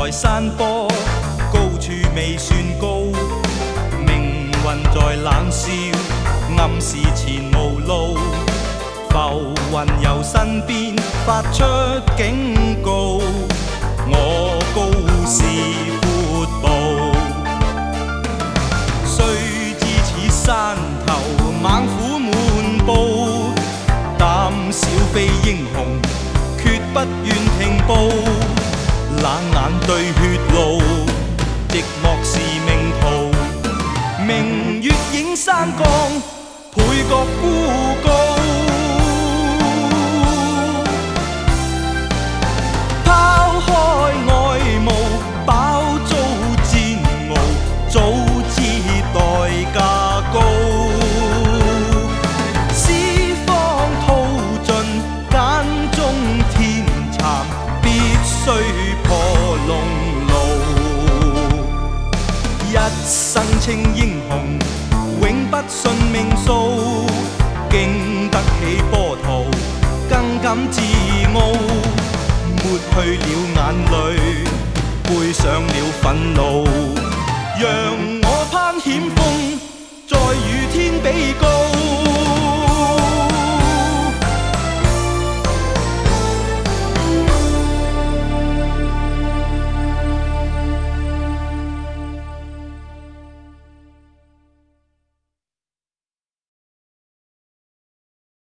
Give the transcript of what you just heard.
在山坡，高處未算高，命運在冷笑，暗示前無路。浮雲由身邊發出警告，我高是闊步。雖知此山頭猛虎滿布，膽小非英雄，決不願停步。冷眼對血路，寂寞是命途。明月映山崗，倍覺孤高。拋開愛慕，飽遭煎熬，早知代價高。四方淘盡，揀中天蠶，必須破龍路。一生稱英雄，永不信命數。經得起波濤，更感自傲。抹去了眼淚，背上了憤怒。讓我攀險峰，再與天比